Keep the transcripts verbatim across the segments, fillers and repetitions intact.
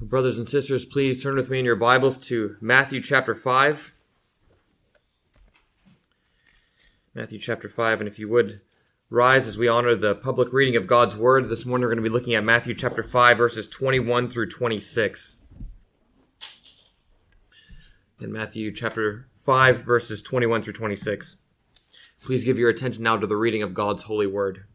Brothers and sisters, please turn with me in your Bibles to Matthew chapter five. Matthew chapter five, and if you would rise as we honor the public reading of God's Word. This morning we're going to be looking at Matthew chapter five, verses twenty-one through twenty-six. In Matthew chapter five, verses twenty-one through twenty-six. Please give your attention now to the reading of God's holy Word.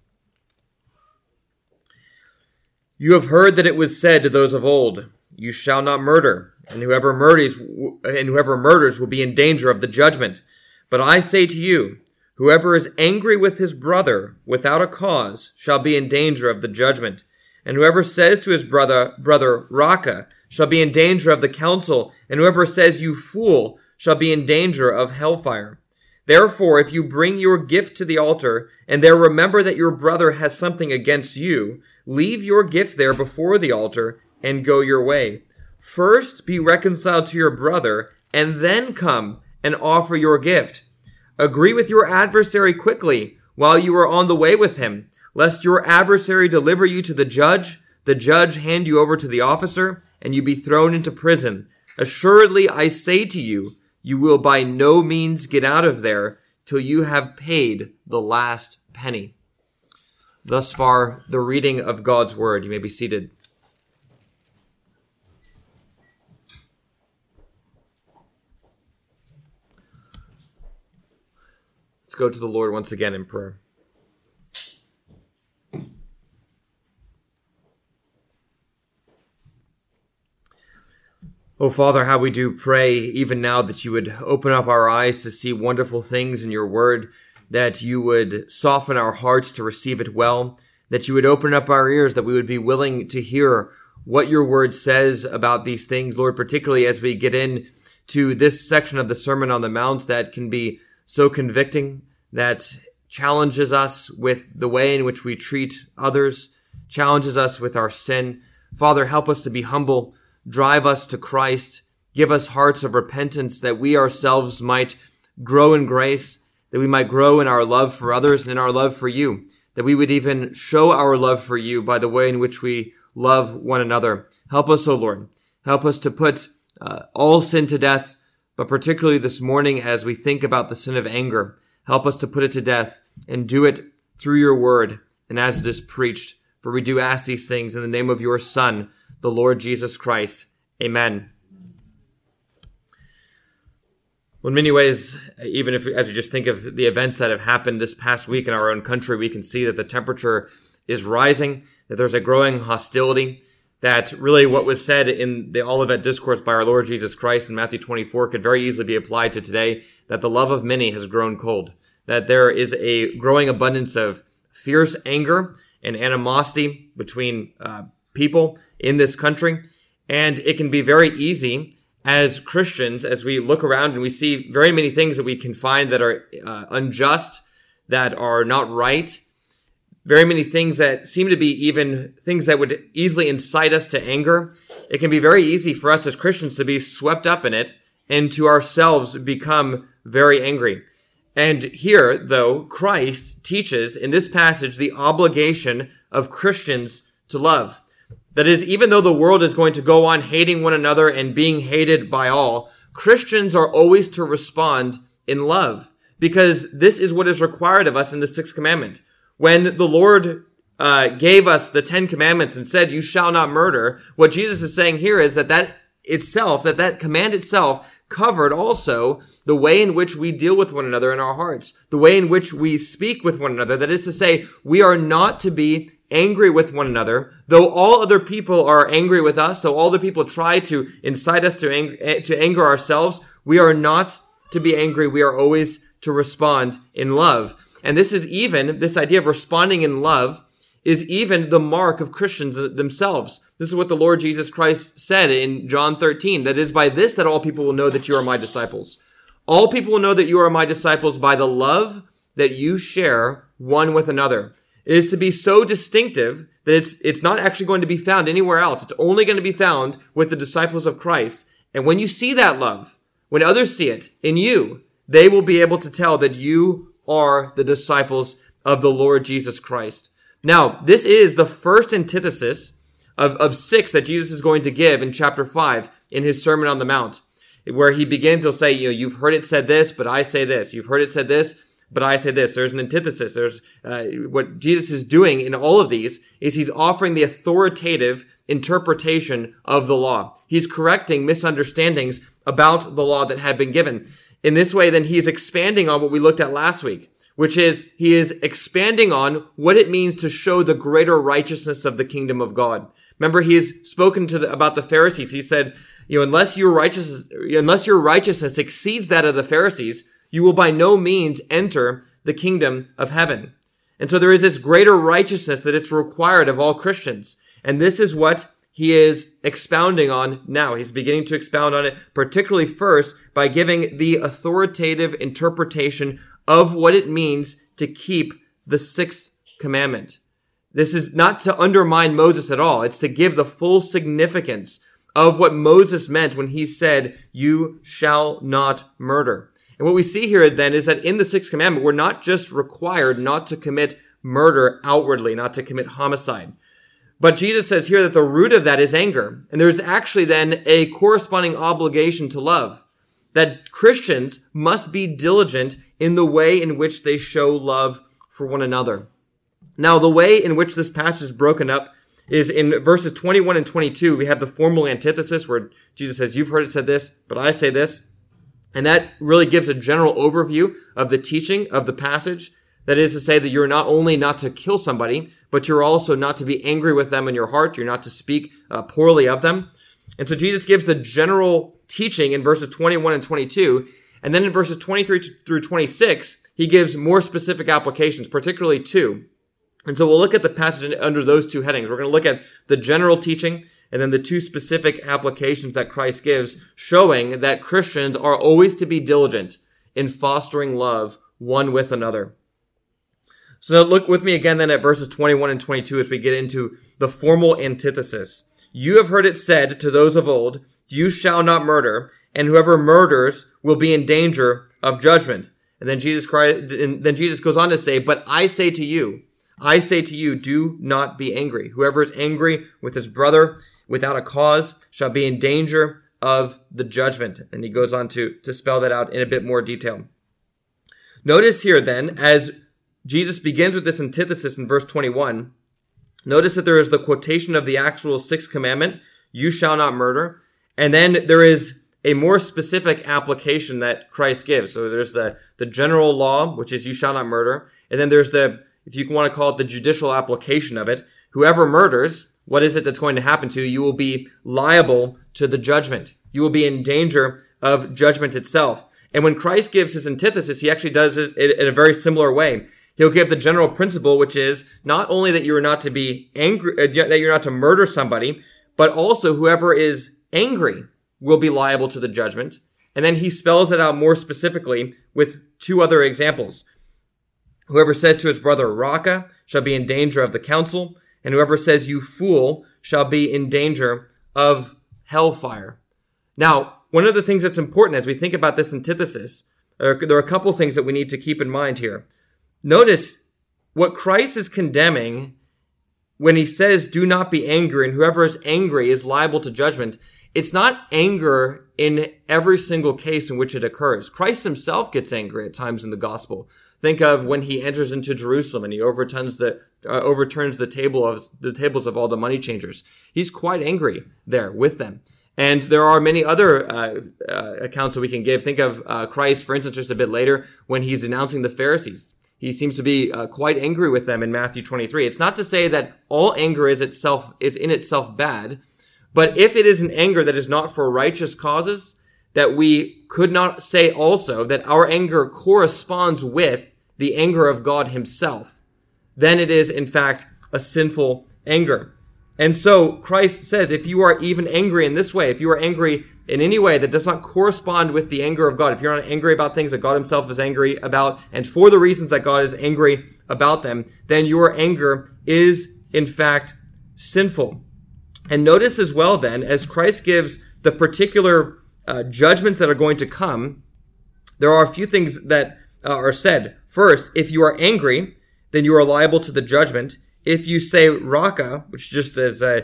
You have heard that it was said to those of old, "You shall not murder, and whoever murders and whoever murders will be in danger of the judgment. But I say to you, whoever is angry with his brother without a cause shall be in danger of the judgment. And whoever says to his brother, brother, Raka, shall be in danger of the council, and whoever says, you fool, shall be in danger of hellfire. Therefore, if you bring your gift to the altar, and there remember that your brother has something against you, leave your gift there before the altar, and go your way. First be reconciled to your brother, and then come and offer your gift. Agree with your adversary quickly while you are on the way with him, lest your adversary deliver you to the judge, the judge hand you over to the officer, and you be thrown into prison. Assuredly, I say to you, you will by no means get out of there till you have paid the last penny." Thus far, the reading of God's Word. You may be seated. Let's go to the Lord once again in prayer. Oh, Father, how we do pray even now that you would open up our eyes to see wonderful things in your word, that you would soften our hearts to receive it well, that you would open up our ears, that we would be willing to hear what your word says about these things, Lord, particularly as we get in to this section of the Sermon on the Mount that can be so convicting, that challenges us with the way in which we treat others, challenges us with our sin. Father, help us to be humble. Drive us to Christ. Give us hearts of repentance that we ourselves might grow in grace, that we might grow in our love for others and in our love for you, that we would even show our love for you by the way in which we love one another. Help us, O Lord. Help us to put uh, all sin to death, but particularly this morning as we think about the sin of anger, help us to put it to death and do it through your word and as it is preached. For we do ask these things in the name of your Son, the Lord Jesus Christ. Amen. Well, in many ways, even if as you just think of the events that have happened this past week in our own country, we can see that the temperature is rising, that there's a growing hostility, that really what was said in the Olivet Discourse by our Lord Jesus Christ in Matthew twenty-four could very easily be applied to today, that the love of many has grown cold, that there is a growing abundance of fierce anger and animosity between uh, people in this country. And it can be very easy as Christians, as we look around and we see very many things that we can find that are uh, unjust, that are not right, very many things that seem to be even things that would easily incite us to anger. It can be very easy for us as Christians to be swept up in it and to ourselves become very angry. And here, though, Christ teaches in this passage the obligation of Christians to love. That is, even though the world is going to go on hating one another and being hated by all, Christians are always to respond in love, because this is what is required of us in the sixth commandment. When the Lord uh, gave us the Ten Commandments and said, "You shall not murder," what Jesus is saying here is that that itself, that that command itself covered also the way in which we deal with one another in our hearts, the way in which we speak with one another. That is to say, we are not to be angry with one another, though all other people are angry with us, though all the people try to incite us to, ang- to anger ourselves, we are not to be angry. We are always to respond in love. And this is even, this idea of responding in love is even the mark of Christians themselves. This is what the Lord Jesus Christ said in John thirteen, that is by this that all people will know that you are my disciples. All people will know that you are my disciples by the love that you share one with another. It is to be so distinctive that it's it's not actually going to be found anywhere else. It's only going to be found with the disciples of Christ. And when you see that love, when others see it in you, they will be able to tell that you are the disciples of the Lord Jesus Christ. Now, this is the first antithesis of, of six that Jesus is going to give in chapter five in his Sermon on the Mount, where he begins, he'll say, you know, you've heard it said this, but I say this. You've heard it said this, but I say this. There's an antithesis. There's uh, what Jesus is doing in all of these is he's offering the authoritative interpretation of the law. He's correcting misunderstandings about the law that had been given. In this way, then, he is expanding on what we looked at last week, which is he is expanding on what it means to show the greater righteousness of the kingdom of God. Remember, he has spoken to the, about the Pharisees. He said, you know, unless your righteousness, unless your righteousness exceeds that of the Pharisees, you will by no means enter the kingdom of heaven. And so there is this greater righteousness that is required of all Christians. And this is what he is expounding on now. He's beginning to expound on it, particularly first by giving the authoritative interpretation of what it means to keep the sixth commandment. This is not to undermine Moses at all. It's to give the full significance of what Moses meant when he said, you shall not murder. And what we see here then is that in the sixth commandment, we're not just required not to commit murder outwardly, not to commit homicide. But Jesus says here that the root of that is anger. And there's actually then a corresponding obligation to love. That Christians must be diligent in the way in which they show love for one another. Now, the way in which this passage is broken up is in verses twenty-one and twenty-two. We have the formal antithesis where Jesus says, you've heard it said this, but I say this. And that really gives a general overview of the teaching of the passage. That is to say that you're not only not to kill somebody, but you're also not to be angry with them in your heart. You're not to speak uh, poorly of them. And so Jesus gives the general teaching in verses twenty-one and twenty-two. And then in verses twenty-three through twenty-six, he gives more specific applications, particularly two. And so we'll look at the passage under those two headings. We're going to look at the general teaching and then the two specific applications that Christ gives, showing that Christians are always to be diligent in fostering love one with another. So look with me again then at verses twenty-one and twenty-two as we get into the formal antithesis. You have heard it said to those of old, you shall not murder, and whoever murders will be in danger of judgment. And then Jesus Christ, and then Jesus goes on to say, but I say to you, I say to you, do not be angry. Whoever is angry with his brother without a cause shall be in danger of the judgment. And he goes on to, to spell that out in a bit more detail. Notice here then, as Jesus begins with this antithesis in verse twenty-one, notice that there is the quotation of the actual sixth commandment, you shall not murder. And then there is a more specific application that Christ gives. So there's the, the general law, which is you shall not murder. And then there's the, if you want to call it the judicial application of it, whoever murders, what is it that's going to happen to you? You will be liable to the judgment. You will be in danger of judgment itself. And when Christ gives his antithesis, he actually does it in a very similar way. He'll give the general principle, which is not only that you are not to be angry, uh, that you're not to murder somebody, but also whoever is angry will be liable to the judgment. And then he spells it out more specifically with two other examples. Whoever says to his brother, Raka, shall be in danger of the council, and whoever says, you fool, shall be in danger of hellfire. Now, one of the things that's important as we think about this antithesis, there are a couple things that we need to keep in mind here. Notice what Christ is condemning when he says, do not be angry, and whoever is angry is liable to judgment. It's not anger in every single case in which it occurs. Christ himself gets angry at times in the gospel. Think of when he enters into Jerusalem and he overturns the uh, overturns the table of the tables of all the money changers. He's quite angry there with them. And there are many other uh, uh, accounts that we can give. Think of uh, Christ, for instance, just a bit later when he's denouncing the Pharisees. He seems to be uh, quite angry with them in Matthew twenty-three. It's not to say that all anger is itself is in itself bad, but if it is an anger that is not for righteous causes, that we could not say also that our anger corresponds with the anger of God himself, then it is in fact a sinful anger. And so Christ says, if you are even angry in this way, if you are angry in any way that does not correspond with the anger of God, if you're not angry about things that God himself is angry about, and for the reasons that God is angry about them, then your anger is in fact sinful. And notice as well then, as Christ gives the particular uh, judgments that are going to come, there are a few things that uh, are said. First, if you are angry, then you are liable to the judgment. If you say raka, which just is a,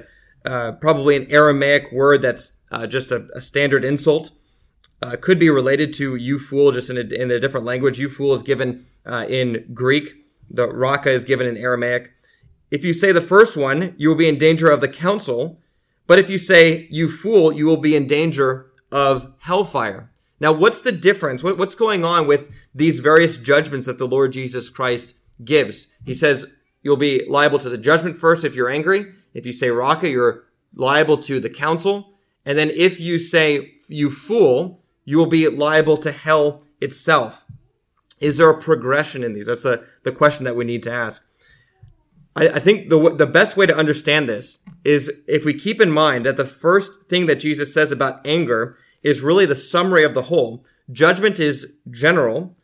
uh, probably an Aramaic word that's uh, just a, a standard insult. Uh, could be related to you fool, just in a, in a different language. You fool is given uh, in Greek. The raka is given in Aramaic. If you say the first one, you will be in danger of the council. But if you say you fool, you will be in danger of hellfire. Now, what's the difference? What, what's going on with these various judgments that the Lord Jesus Christ gives? He says you'll be liable to the judgment first if you're angry. If you say raka, you're liable to the council. And then if you say you fool, you will be liable to hell itself. Is there a progression in these? That's the, the question that we need to ask. I, I think the the best way to understand this is if we keep in mind that the first thing that Jesus says about anger is really the summary of the whole. Judgment is general.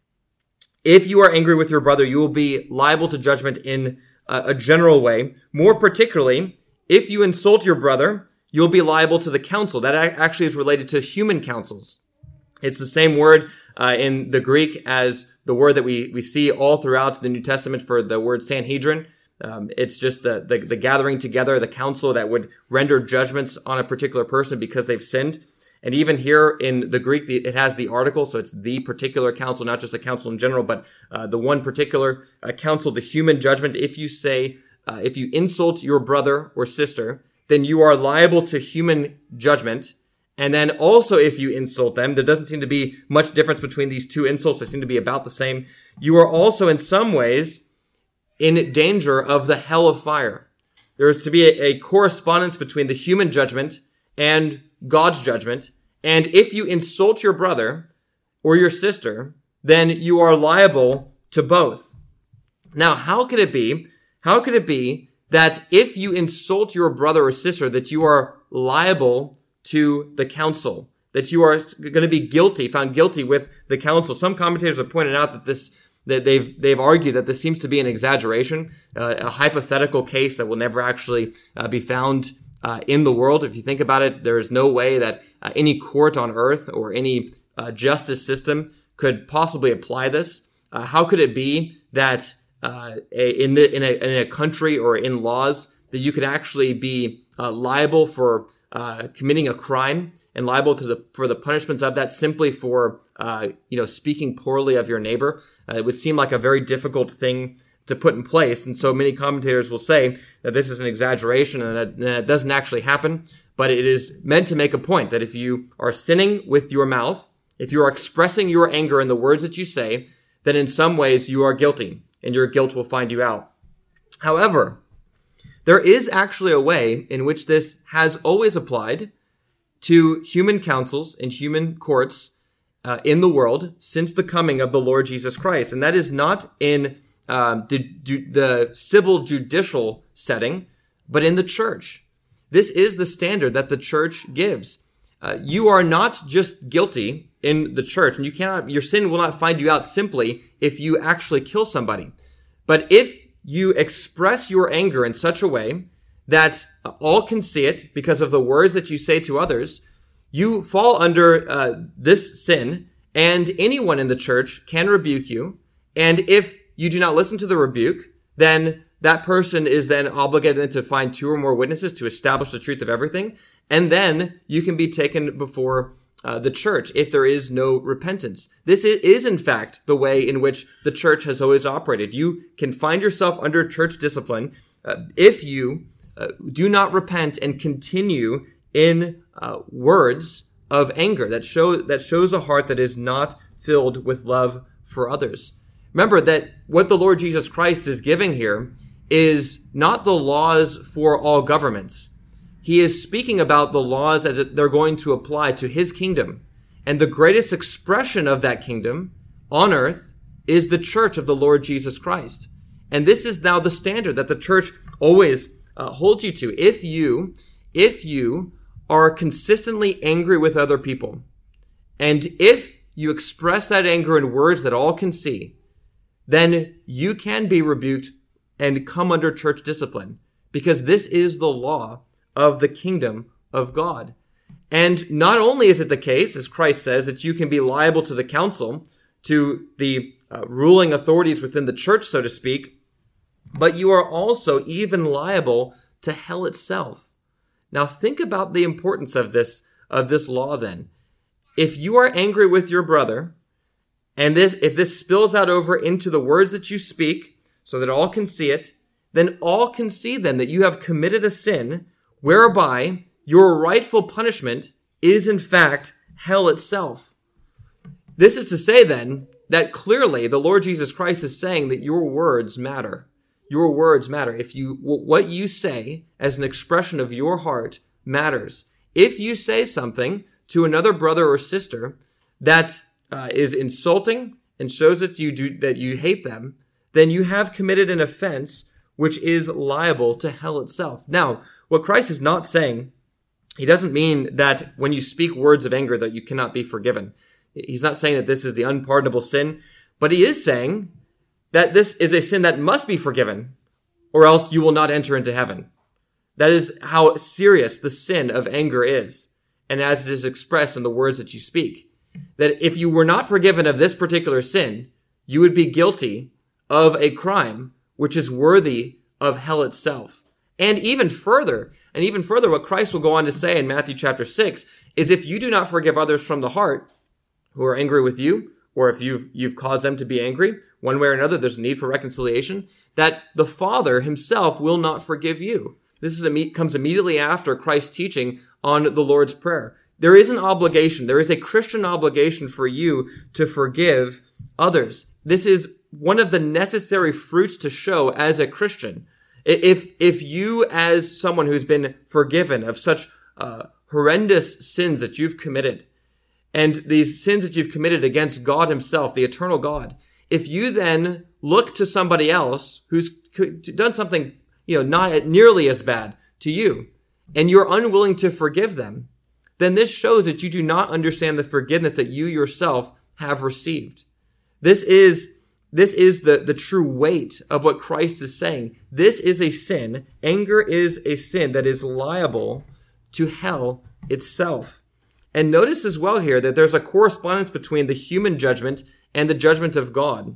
If you are angry with your brother, you will be liable to judgment in a, a general way. More particularly, if you insult your brother, you'll be liable to the council. That actually is related to human councils. It's the same word uh, in the Greek as the word that we, we see all throughout the New Testament for the word Sanhedrin. Um, it's just the, the, the gathering together, the council that would render judgments on a particular person because they've sinned. And even here in the Greek, it has the article, so it's the particular council, not just a council in general, but uh, the one particular uh, council, the human judgment. If you say, uh, if you insult your brother or sister, then you are liable to human judgment. And then also if you insult them, there doesn't seem to be much difference between these two insults. They seem to be about the same. You are also in some ways in danger of the hell of fire. There is to be a, a correspondence between the human judgment and God's judgment. And if you insult your brother or your sister, then you are liable to both. Now, how could it be? How could it be that if you insult your brother or sister, that you are liable to the council, that you are going to be guilty, found guilty with the council? Some commentators have pointed out that this, that they've, they've argued that this seems to be an exaggeration, uh, a hypothetical case that will never actually uh, be found uh, in the world. If you think about it, there is no way that uh, any court on earth or any uh, justice system could possibly apply this. Uh, how could it be that Uh, in the in a in a country or in laws that you could actually be uh, liable for uh, committing a crime and liable to the for the punishments of that simply for uh, you know speaking poorly of your neighbor? Uh, it would seem like a very difficult thing to put in place, and so many commentators will say that this is an exaggeration and that, that it doesn't actually happen. But it is meant to make a point that if you are sinning with your mouth, if you are expressing your anger in the words that you say, then in some ways you are guilty, and your guilt will find you out. However, there is actually a way in which this has always applied to human councils and human courts uh, in the world since the coming of the Lord Jesus Christ. And that is not in um, the, the civil judicial setting, but in the church. This is the standard that the church gives. Uh, you are not just guilty in the church, and you cannot, your sin will not find you out simply if you actually kill somebody. But if you express your anger in such a way that all can see it because of the words that you say to others, you fall under uh, this sin, and anyone in the church can rebuke you. And if you do not listen to the rebuke, then that person is then obligated to find two or more witnesses to establish the truth of everything. And then you can be taken before uh, the church if there is no repentance. This is, is, in fact, the way in which the church has always operated. You can find yourself under church discipline uh, if you uh, do not repent and continue in uh, words of anger that show that shows a heart that is not filled with love for others. Remember that what the Lord Jesus Christ is giving here is not the laws for all governments. He is speaking about the laws as they're going to apply to his kingdom. And the greatest expression of that kingdom on earth is the church of the Lord Jesus Christ. And this is now the standard that the church always uh, holds you to. If you, if you are consistently angry with other people, and if you express that anger in words that all can see, then you can be rebuked and come under church discipline, because this is the law of the kingdom of God. And not only is it the case, as Christ says, that you can be liable to the council, to the uh, ruling authorities within the church, so to speak, but you are also even liable to hell itself. Now think about the importance of this, of this law then. If you are angry with your brother, and this, if this spills out over into the words that you speak, so that all can see it, then all can see then that you have committed a sin whereby your rightful punishment is in fact hell itself. This is to say then that clearly the Lord Jesus Christ is saying that your words matter. Your words matter. If you, what you say as an expression of your heart matters. If you say something to another brother or sister that uh, is insulting and shows that you do, that you hate them, then you have committed an offense which is liable to hell itself. Now, what Christ is not saying, he doesn't mean that when you speak words of anger that you cannot be forgiven. He's not saying that this is the unpardonable sin, but he is saying that this is a sin that must be forgiven, or else you will not enter into heaven. That is how serious the sin of anger is, and as it is expressed in the words that you speak. That if you were not forgiven of this particular sin, you would be guilty of a crime which is worthy of hell itself. And even further, and even further, what Christ will go on to say in Matthew chapter six is if you do not forgive others from the heart who are angry with you, or if you've, you've caused them to be angry, one way or another, there's a need for reconciliation, that the Father himself will not forgive you. This is comes immediately after Christ's teaching on the Lord's Prayer. There is an obligation, there is a Christian obligation for you to forgive others. This is one of the necessary fruits to show as a Christian. If, if you, as someone who's been forgiven of such uh, horrendous sins that you've committed, and these sins that you've committed against God himself, the eternal God, if you then look to somebody else who's done something, you know, not nearly as bad to you, and you're unwilling to forgive them, then this shows that you do not understand the forgiveness that you yourself have received. This is This is the, the true weight of what Christ is saying. This is a sin. Anger is a sin that is liable to hell itself. And notice as well here that there's a correspondence between the human judgment and the judgment of God.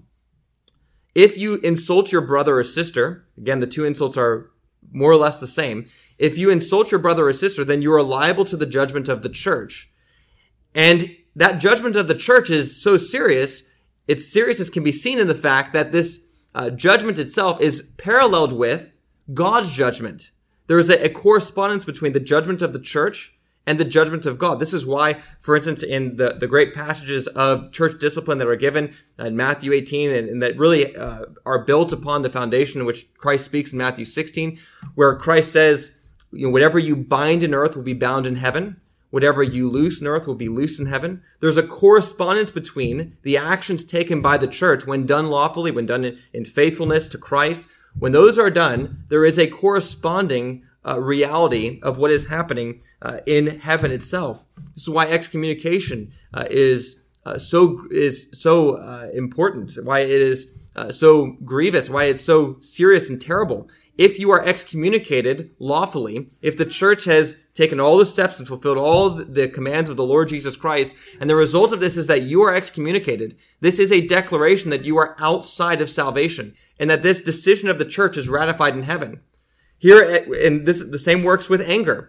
If you insult your brother or sister, again, the two insults are more or less the same. If you insult your brother or sister, then you are liable to the judgment of the church. And that judgment of the church is so serious. Its seriousness can be seen in the fact that this uh, judgment itself is paralleled with God's judgment. There is a, a correspondence between the judgment of the church and the judgment of God. This is why, for instance, in the, the great passages of church discipline that are given in Matthew eighteen and, and that really uh, are built upon the foundation which Christ speaks in Matthew sixteen, where Christ says, you know, whatever you bind in earth will be bound in heaven. Whatever you loose in earth will be loosed in heaven. There's a correspondence between the actions taken by the church when done lawfully, when done in, in faithfulness to Christ. When those are done, there is a corresponding uh, reality of what is happening uh, in heaven itself. This is why excommunication uh, is uh, so is so uh, important. Why it is uh, so grievous. Why it's so serious and terrible. If you are excommunicated lawfully, if the church has taken all the steps and fulfilled all the commands of the Lord Jesus Christ, and the result of this is that you are excommunicated, this is a declaration that you are outside of salvation, and that this decision of the church is ratified in heaven. Here, and this the same works with anger.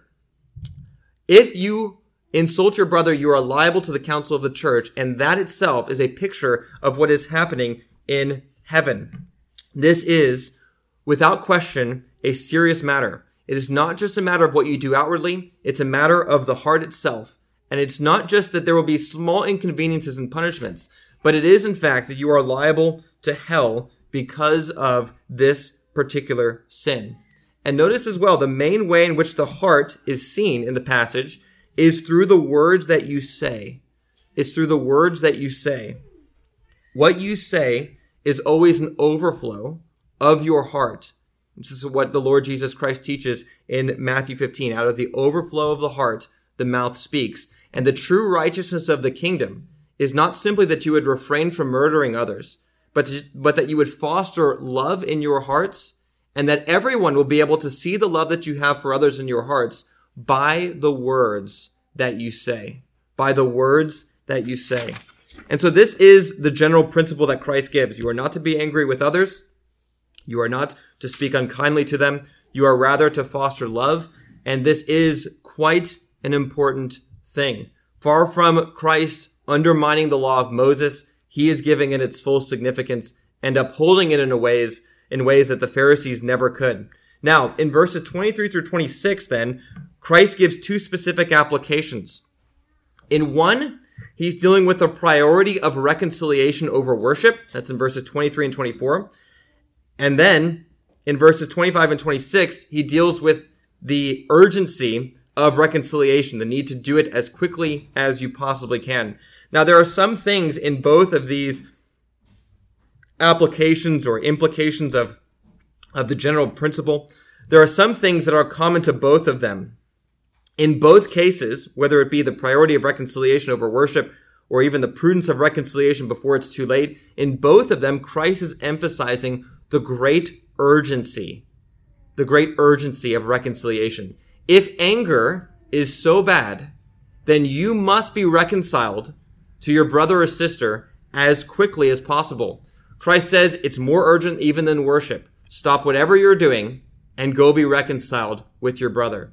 If you insult your brother, you are liable to the council of the church, and that itself is a picture of what is happening in heaven. This is, without question, a serious matter. It is not just a matter of what you do outwardly, it's a matter of the heart itself. And it's not just that there will be small inconveniences and punishments, but it is in fact that you are liable to hell because of this particular sin. And notice as well, the main way in which the heart is seen in the passage is through the words that you say. It's through the words that you say. What you say is always an overflow of your heart. This is what the Lord Jesus Christ teaches in Matthew fifteen. Out of the overflow of the heart, the mouth speaks. And the true righteousness of the kingdom is not simply that you would refrain from murdering others, but, to, but that you would foster love in your hearts, and that everyone will be able to see the love that you have for others in your hearts by the words that you say. By the words that you say. And so this is the general principle that Christ gives. You are not to be angry with others. You are not to speak unkindly to them. You are rather to foster love. And this is quite an important thing. Far from Christ undermining the law of Moses, he is giving it its full significance and upholding it in a ways, in ways that the Pharisees never could. Now, in verses twenty-three through twenty-six, then, Christ gives two specific applications. In one, he's dealing with the priority of reconciliation over worship. That's in verses twenty-three and twenty-four. And then, in verses twenty-five and twenty-six, he deals with the urgency of reconciliation, the need to do it as quickly as you possibly can. Now, there are some things in both of these applications or implications of, of the general principle. There are some things that are common to both of them. In both cases, whether it be the priority of reconciliation over worship or even the prudence of reconciliation before it's too late, in both of them, Christ is emphasizing the great urgency, the great urgency of reconciliation. If anger is so bad, then you must be reconciled to your brother or sister as quickly as possible. Christ says it's more urgent even than worship. Stop whatever you're doing and go be reconciled with your brother.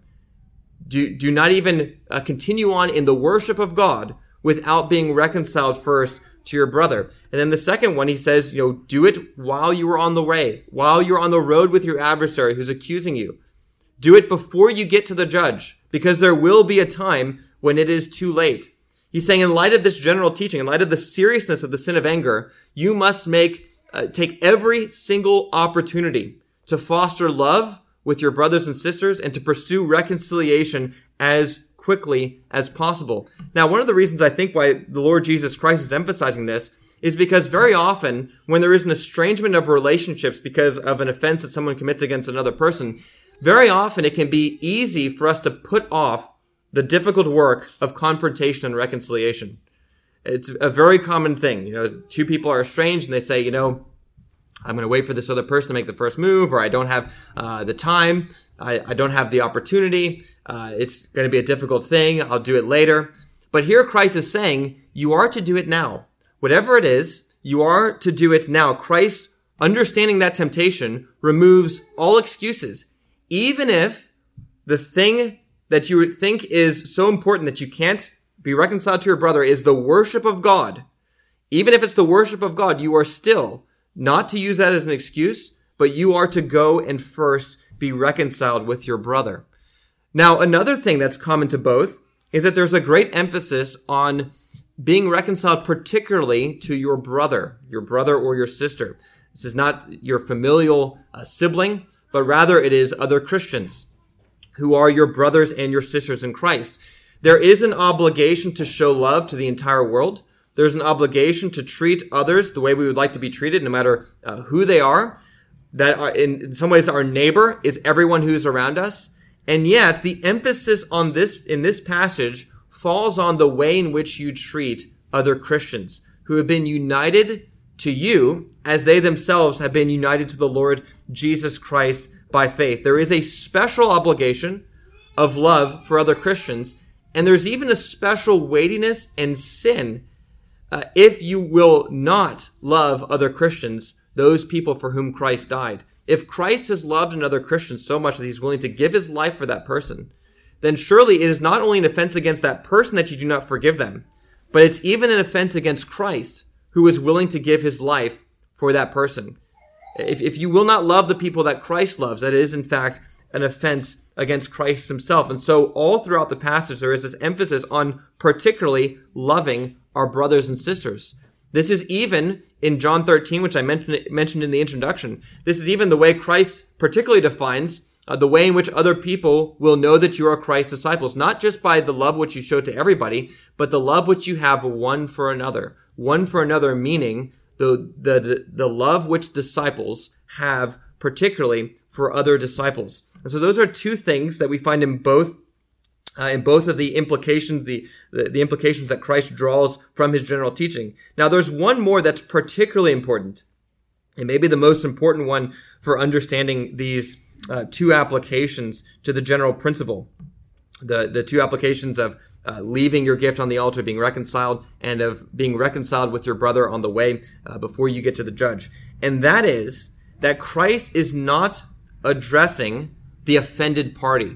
Do, do not even uh, continue on in the worship of God without being reconciled first to your brother. And then the second one, he says, you know, do it while you are on the way, while you're on the road with your adversary who's accusing you. Do it before you get to the judge, because there will be a time when it is too late. He's saying, in light of this general teaching, in light of the seriousness of the sin of anger, you must make, uh, take every single opportunity to foster love with your brothers and sisters and to pursue reconciliation as quickly as possible. Now, one of the reasons I think why the Lord Jesus Christ is emphasizing this is because very often when there is an estrangement of relationships because of an offense that someone commits against another person, very often it can be easy for us to put off the difficult work of confrontation and reconciliation. It's a very common thing. You know, two people are estranged and they say, you know, I'm going to wait for this other person to make the first move, or I don't have uh, the time, I, I don't have the opportunity, uh, it's going to be a difficult thing, I'll do it later. But here Christ is saying, you are to do it now. Whatever it is, you are to do it now. Christ, understanding that temptation, removes all excuses. Even if the thing that you would think is so important that you can't be reconciled to your brother is the worship of God, even if it's the worship of God, you are still not to use that as an excuse, but you are to go and first be reconciled with your brother. Now, another thing that's common to both is that there's a great emphasis on being reconciled particularly to your brother, your brother or your sister. This is not your familial uh, sibling, but rather it is other Christians who are your brothers and your sisters in Christ. There is an obligation to show love to the entire world. There's an obligation to treat others the way we would like to be treated, no matter uh, who they are. That are, in, in some ways, our neighbor is everyone who's around us. And yet, the emphasis on this, in this passage, falls on the way in which you treat other Christians who have been united to you as they themselves have been united to the Lord Jesus Christ by faith. There is a special obligation of love for other Christians, and there's even a special weightiness and sin Uh, if you will not love other Christians, those people for whom Christ died. If Christ has loved another Christian so much that he's willing to give his life for that person, then surely it is not only an offense against that person that you do not forgive them, but it's even an offense against Christ, who is willing to give his life for that person. If, if you will not love the people that Christ loves, that is in fact an offense against Christ himself. And so all throughout the passage, there is this emphasis on particularly loving our brothers and sisters. This is even in John thirteen, which I mentioned mentioned in the introduction. This is even the way Christ particularly defines uh, the way in which other people will know that you are Christ's disciples, not just by the love which you show to everybody, but the love which you have one for another. One for another, meaning the the the love which disciples have particularly for other disciples. And so those are two things that we find in both Uh, in both of the implications, the, the the implications that Christ draws from his general teaching. Now, there's one more that's particularly important, and maybe the most important one for understanding these uh, two applications to the general principle. The the two applications of uh, leaving your gift on the altar, being reconciled, and of being reconciled with your brother on the way uh, before you get to the judge. And that is that Christ is not addressing the offended party.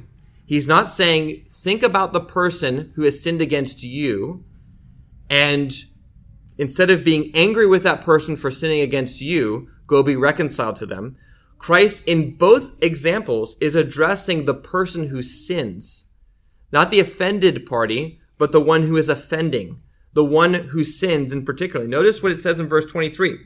He's not saying, think about the person who has sinned against you, and instead of being angry with that person for sinning against you, go be reconciled to them. Christ, in both examples, is addressing the person who sins. Not the offended party, but the one who is offending. The one who sins in particular. Notice what it says in verse twenty-three.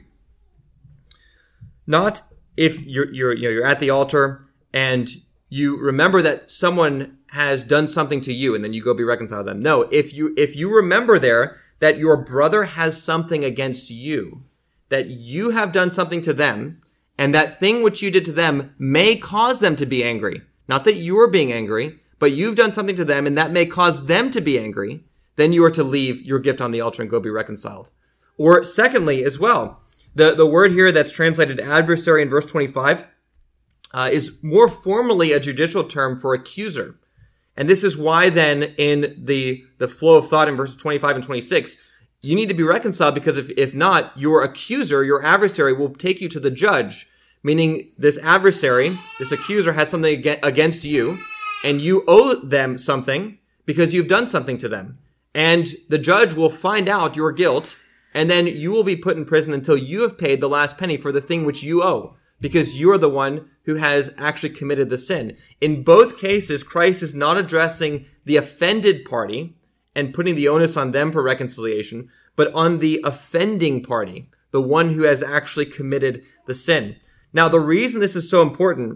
Not if you're, you're, you know, you're at the altar and you remember that someone has done something to you and then you go be reconciled to them. No, if you, if you remember there that your brother has something against you, that you have done something to them, and that thing which you did to them may cause them to be angry. Not that you are being angry, but you've done something to them and that may cause them to be angry. Then you are to leave your gift on the altar and go be reconciled. Or secondly, as well, the, the word here that's translated adversary in verse twenty-five uh, is more formally a judicial term for accuser. And this is why then in the, the flow of thought in verses twenty-five and twenty-six, you need to be reconciled, because if, if not, your accuser, your adversary will take you to the judge, meaning this adversary, this accuser has something against you and you owe them something because you've done something to them. And the judge will find out your guilt, and then you will be put in prison until you have paid the last penny for the thing which you owe, because you are the one who has actually committed the sin. In both cases, Christ is not addressing the offended party and putting the onus on them for reconciliation, but on the offending party, the one who has actually committed the sin. Now, the reason this is so important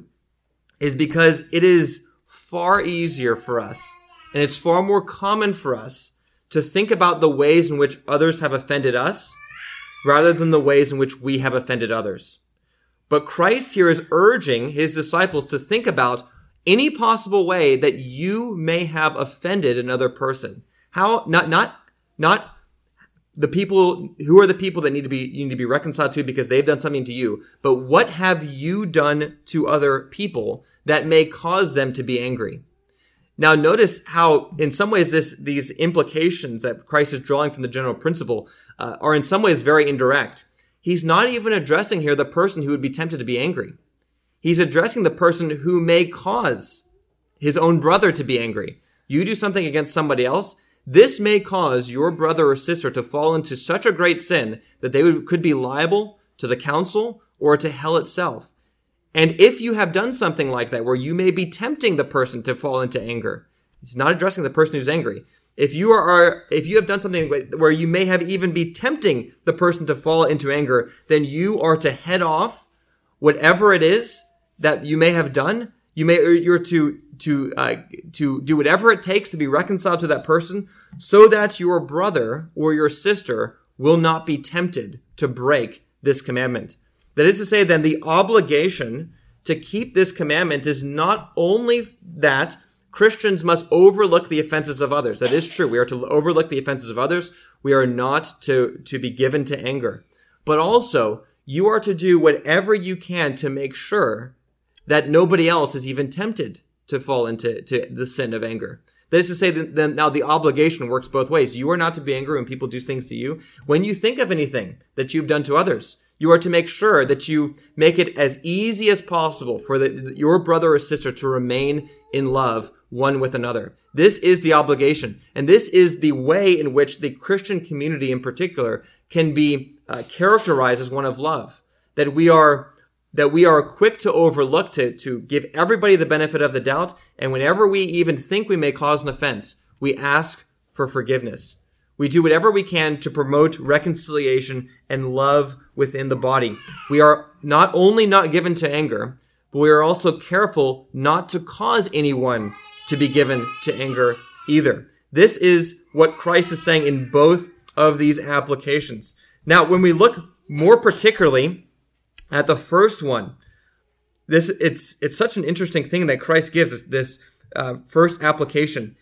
is because it is far easier for us, and it's far more common for us to think about the ways in which others have offended us rather than the ways in which we have offended others. But Christ here is urging his disciples to think about any possible way that you may have offended another person. How, not, not, not the people, who are the people that need to be, you need to be reconciled to because they've done something to you, but what have you done to other people that may cause them to be angry? Now, notice how, in some ways, this these implications that Christ is drawing from the general principle uh, are in some ways very indirect. He's not even addressing here the person who would be tempted to be angry. He's addressing the person who may cause his own brother to be angry. You do something against somebody else, this may cause your brother or sister to fall into such a great sin that they would, could be liable to the council or to hell itself. And if you have done something like that, where you may be tempting the person to fall into anger, it's not addressing the person who's angry. If you are, if you have done something where you may have even be tempting the person to fall into anger, then you are to head off whatever it is that you may have done. You may, you're to, to, uh, to do whatever it takes to be reconciled to that person so that your brother or your sister will not be tempted to break this commandment. That is to say, then, the obligation to keep this commandment is not only that Christians must overlook the offenses of others. That is true. We are to overlook the offenses of others. We are not to, to be given to anger. But also, you are to do whatever you can to make sure that nobody else is even tempted to fall into to the sin of anger. That is to say, that now the obligation works both ways. You are not to be angry when people do things to you. When you think of anything that you've done to others, you are to make sure that you make it as easy as possible for the, your brother or sister to remain in love one with another. This is the obligation. And this is the way in which the Christian community in particular can be uh, characterized as one of love. That we are, that we are quick to overlook, to, to give everybody the benefit of the doubt. And whenever we even think we may cause an offense, we ask for forgiveness. We do whatever we can to promote reconciliation and love within the body. We are not only not given to anger, but we are also careful not to cause anyone to be given to anger either. This is what Christ is saying in both of these applications. Now, when we look more particularly at the first one, this it's it's such an interesting thing that Christ gives us, this uh, first application,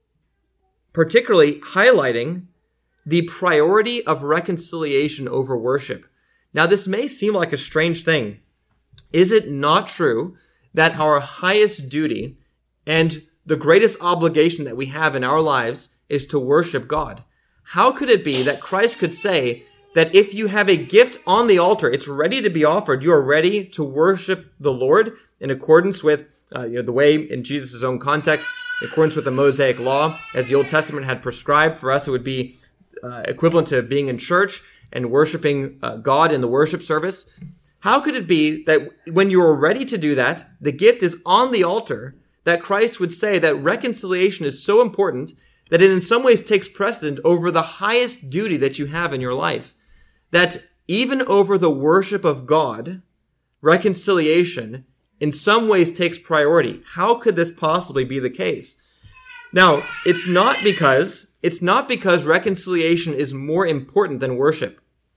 particularly highlighting the priority of reconciliation over worship. Now, this may seem like a strange thing. Is it not true that our highest duty and the greatest obligation that we have in our lives is to worship God? How could it be that Christ could say that if you have a gift on the altar, it's ready to be offered. You are ready to worship the Lord in accordance with uh, you know, the way in Jesus' own context, in accordance with the Mosaic law, as the Old Testament had prescribed. For us, it would be uh, equivalent to being in church and worshiping uh, God in the worship service. How could it be that when you are ready to do that, the gift is on the altar, that Christ would say that reconciliation is so important that it in some ways takes precedent over the highest duty that you have in your life? That even over the worship of God, reconciliation in some ways takes priority. How could this possibly be the case? Now, it's not because, it's not because reconciliation is more important than worship.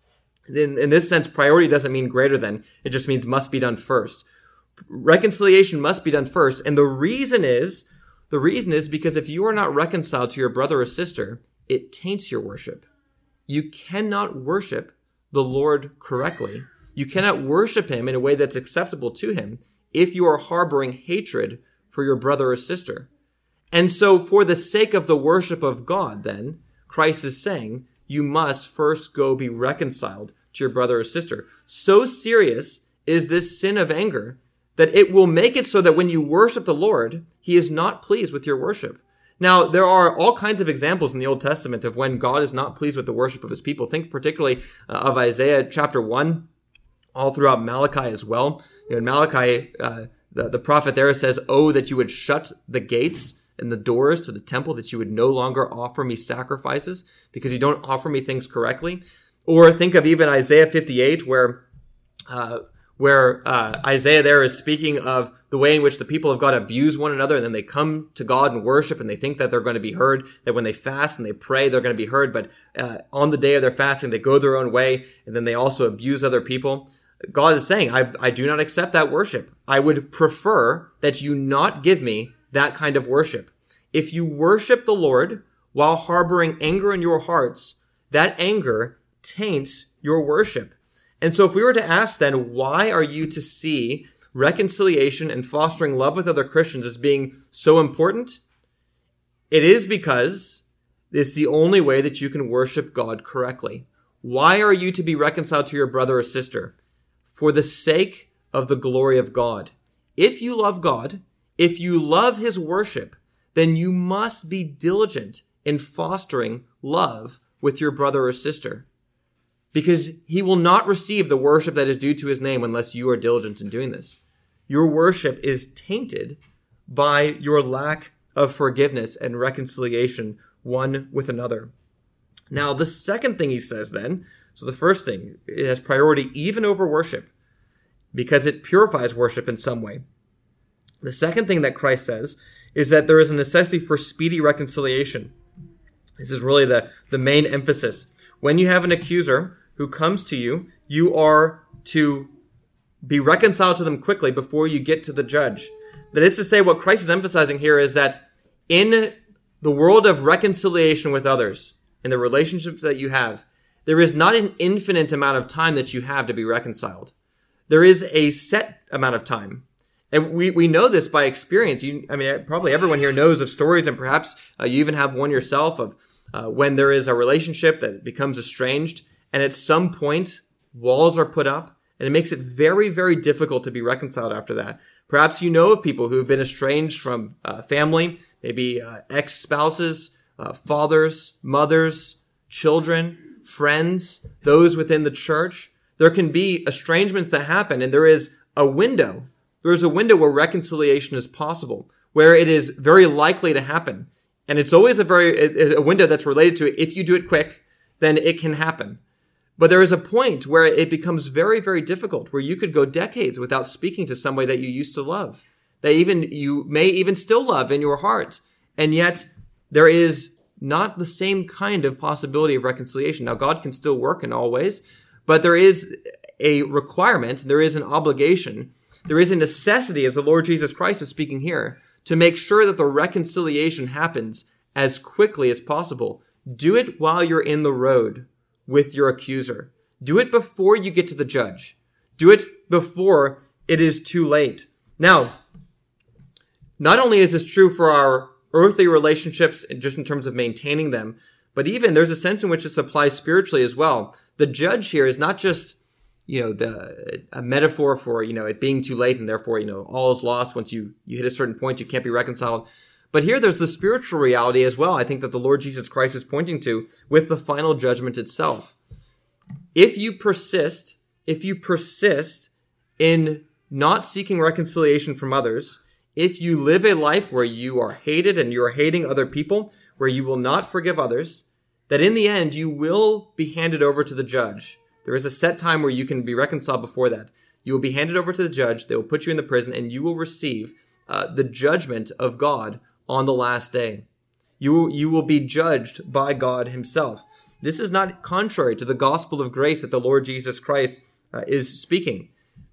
In, in this sense, priority doesn't mean greater than. It just means must be done first. Reconciliation must be done first. And the reason is, the reason is because if you are not reconciled to your brother or sister, it taints your worship. You cannot worship the Lord correctly. You cannot worship him in a way that's acceptable to him if you are harboring hatred for your brother or sister. And so for the sake of the worship of God, then, Christ is saying, you must first go be reconciled to your brother or sister. So serious is this sin of anger that it will make it so that when you worship the Lord, he is not pleased with your worship. Now, there are all kinds of examples in the Old Testament of when God is not pleased with the worship of his people. Think particularly uh, of Isaiah chapter one, all throughout Malachi as well. You know, in Malachi, uh, the, the prophet there says, "Oh, that you would shut the gates and the doors to the temple, that you would no longer offer me sacrifices because you don't offer me things correctly." Or think of even Isaiah fifty-eight, where uh, where uh, Isaiah there is speaking of the way in which the people of God abuse one another, and then they come to God and worship, and they think that they're going to be heard, that when they fast and they pray, they're going to be heard, but uh, on the day of their fasting, they go their own way, and then they also abuse other people. God is saying, I, I do not accept that worship. I would prefer that you not give me that kind of worship. If you worship the Lord while harboring anger in your hearts, that anger taints your worship. And so if we were to ask then, why are you to see reconciliation and fostering love with other Christians as being so important? It is because it's the only way that you can worship God correctly. Why are you to be reconciled to your brother or sister? For the sake of the glory of God. If you love God, if you love his worship, then you must be diligent in fostering love with your brother or sister. Because he will not receive the worship that is due to his name unless you are diligent in doing this. Your worship is tainted by your lack of forgiveness and reconciliation one with another. Now, the second thing he says then, so the first thing, it has priority even over worship because it purifies worship in some way. The second thing that Christ says is that there is a necessity for speedy reconciliation. This is really the, the main emphasis. When you have an accuser who comes to you, you are to be reconciled to them quickly before you get to the judge. That is to say, what Christ is emphasizing here is that in the world of reconciliation with others, in the relationships that you have, there is not an infinite amount of time that you have to be reconciled. There is a set amount of time. And we, we know this by experience. You, I mean, probably everyone here knows of stories, and perhaps uh, you even have one yourself of uh, when there is a relationship that becomes estranged, and at some point, walls are put up, and it makes it very, very difficult to be reconciled after that. Perhaps you know of people who have been estranged from uh, family, maybe uh, ex-spouses, uh, fathers, mothers, children, friends, those within the church. There can be estrangements that happen, and there is a window. There is a window where reconciliation is possible, where it is very likely to happen. And it's always a very a window that's related to if you do it quick, then it can happen. But there is a point where it becomes very, very difficult, where you could go decades without speaking to somebody that you used to love, that even you may even still love in your heart. And yet there is not the same kind of possibility of reconciliation. Now, God can still work in all ways, but there is a requirement, there is an obligation, there is a necessity, as the Lord Jesus Christ is speaking here, to make sure that the reconciliation happens as quickly as possible. Do it while you're in the road with your accuser. Do it before you get to the judge. Do it before it is too late. Now, not only is this true for our earthly relationships, just in terms of maintaining them, But even there's a sense in which this applies spiritually as well. The judge here is not just, you know, the a metaphor for, you know, it being too late and therefore, you know, all is lost. Once you, you hit a certain point, you can't be reconciled. But here there's the spiritual reality as well, I think, that the Lord Jesus Christ is pointing to with the final judgment itself. If you persist, if you persist in not seeking reconciliation from others, if you live a life where you are hated and you are hating other people, where you will not forgive others, that in the end you will be handed over to the judge. There is a set time where you can be reconciled before that. You will be handed over to the judge. They will put you in the prison, and you will receive uh, the judgment of God on the last day. You will, you will be judged by God himself. This is not contrary to the gospel of grace that the Lord Jesus Christ uh, is speaking.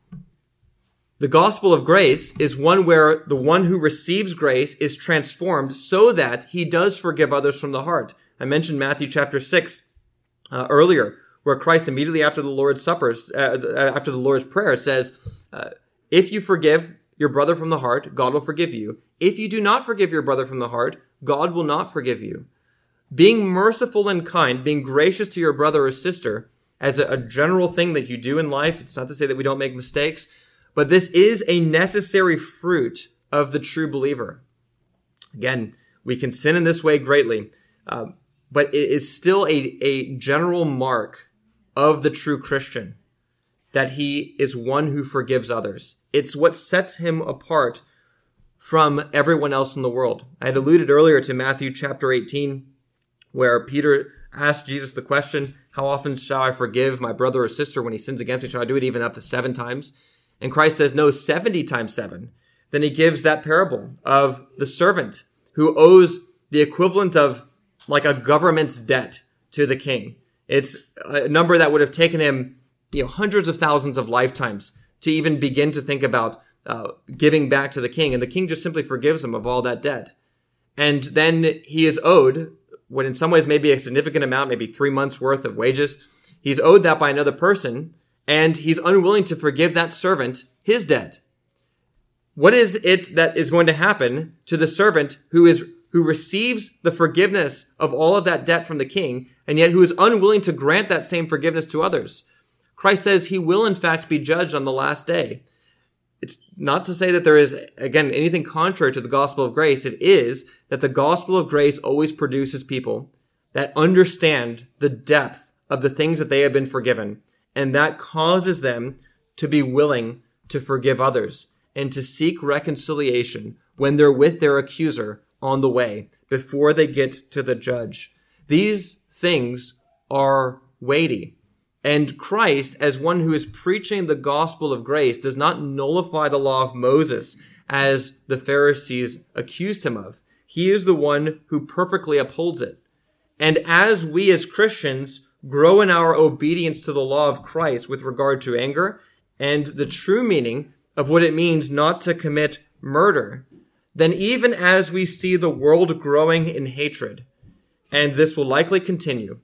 The gospel of grace is one where the one who receives grace is transformed so that he does forgive others from the heart. I mentioned Matthew chapter six uh, earlier, where Christ immediately after the Lord's Supper, uh, after the Lord's Prayer says, uh, if you forgive your brother from the heart, God will forgive you. If you do not forgive your brother from the heart, God will not forgive you. Being merciful and kind, being gracious to your brother or sister as a, a general thing that you do in life, it's not to say that we don't make mistakes, but this is a necessary fruit of the true believer. Again, we can sin in this way greatly, uh, but it is still a, a general mark of the true Christian that he is one who forgives others. It's what sets him apart from everyone else in the world. I had alluded earlier to Matthew chapter eighteen, where Peter asked Jesus the question, how often shall I forgive my brother or sister when he sins against me? Shall I do it even up to seven times? And Christ says, no, seventy times seven. Then he gives that parable of the servant who owes the equivalent of like a government's debt to the king. It's a number that would have taken him, you know, hundreds of thousands of lifetimes to even begin to think about uh, giving back to the king. And the king just simply forgives him of all that debt. And then he is owed what in some ways may be a significant amount, maybe three months worth of wages. He's owed that by another person, and he's unwilling to forgive that servant his debt. What is it that is going to happen to the servant who is who receives the forgiveness of all of that debt from the king, and yet who is unwilling to grant that same forgiveness to others? Christ says he will in fact be judged on the last day. It's not to say that there is, again, anything contrary to the gospel of grace. It is that the gospel of grace always produces people that understand the depth of the things that they have been forgiven, and that causes them to be willing to forgive others and to seek reconciliation when they're with their accuser on the way before they get to the judge. These things are weighty. And Christ, as one who is preaching the gospel of grace, does not nullify the law of Moses as the Pharisees accused him of. He is the one who perfectly upholds it. And as we as Christians grow in our obedience to the law of Christ with regard to anger and the true meaning of what it means not to commit murder, then even as we see the world growing in hatred, and this will likely continue,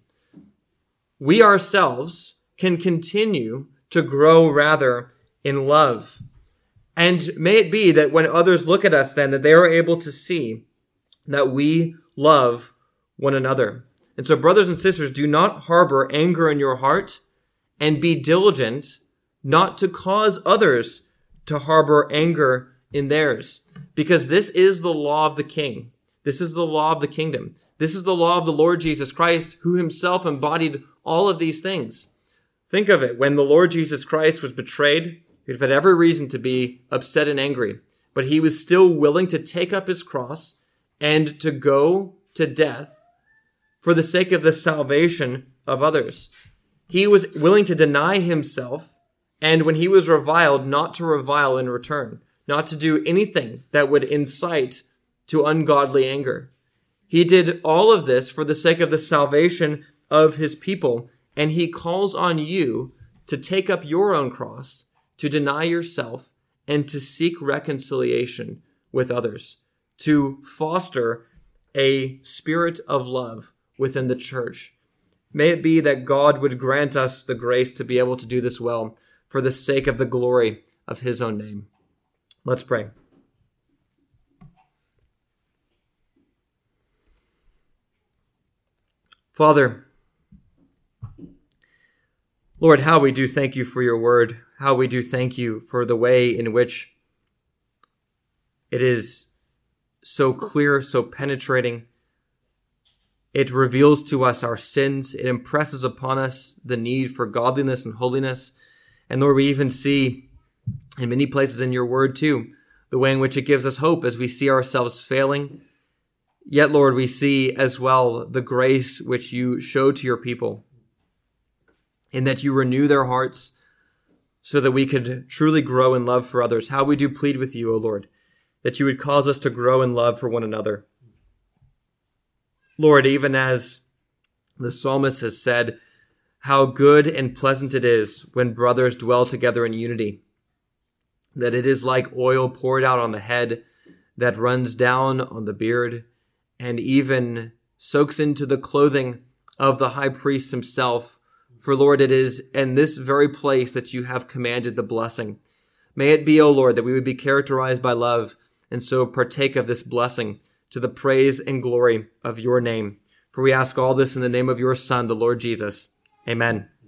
we ourselves can continue to grow rather in love. And may it be that when others look at us then, that they are able to see that we love one another. And so, brothers and sisters, do not harbor anger in your heart, and be diligent not to cause others to harbor anger in theirs. Because this is the law of the King. This is the law of the kingdom. This is the law of the Lord Jesus Christ, who himself embodied all of these things. Think of it. When the Lord Jesus Christ was betrayed, he had every reason to be upset and angry. But he was still willing to take up his cross and to go to death for the sake of the salvation of others. He was willing to deny himself, and when he was reviled, not to revile in return, not to do anything that would incite to ungodly anger. He did all of this for the sake of the salvation of his people, and he calls on you to take up your own cross, to deny yourself, and to seek reconciliation with others, to foster a spirit of love within the church. May it be that God would grant us the grace to be able to do this well for the sake of the glory of his own name. Let's pray. Father, Lord, how we do thank you for your word, how we do thank you for the way in which it is so clear, so penetrating. It reveals to us our sins. It impresses upon us the need for godliness and holiness. And Lord, we even see in many places in your word too, the way in which it gives us hope as we see ourselves failing. Yet, Lord, we see as well the grace which you show to your people, in that you renew their hearts so that we could truly grow in love for others. How we do plead with you, O Lord, that you would cause us to grow in love for one another. Lord, even as the psalmist has said, how good and pleasant it is when brothers dwell together in unity, that it is like oil poured out on the head that runs down on the beard and even soaks into the clothing of the high priest himself. For Lord, it is in this very place that you have commanded the blessing. May it be, O Lord, that we would be characterized by love and so partake of this blessing to the praise and glory of your name. For we ask all this in the name of your Son, the Lord Jesus. Amen.